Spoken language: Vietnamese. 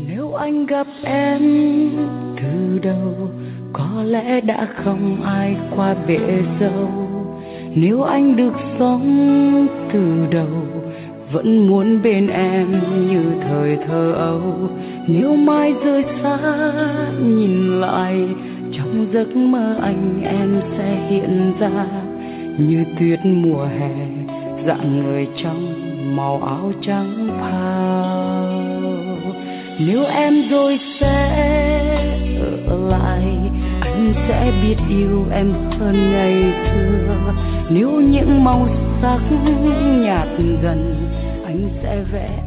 Nếu anh gặp em từ đầu, có lẽ đã không ai qua bể dâu. Nếu anh được sống từ đầu, vẫn muốn bên em như thời thơ ấu. Nếu mai rời xa nhìn lại, trong giấc mơ anh em sẽ hiện ra như tuyết mùa hè, rạng người trong màu áo trắng phao. Nếu em rồi sẽ ở lại, anh sẽ biết yêu em hơn ngày xưa. Nếu những màu sắc nhạt dần, anh sẽ vẽ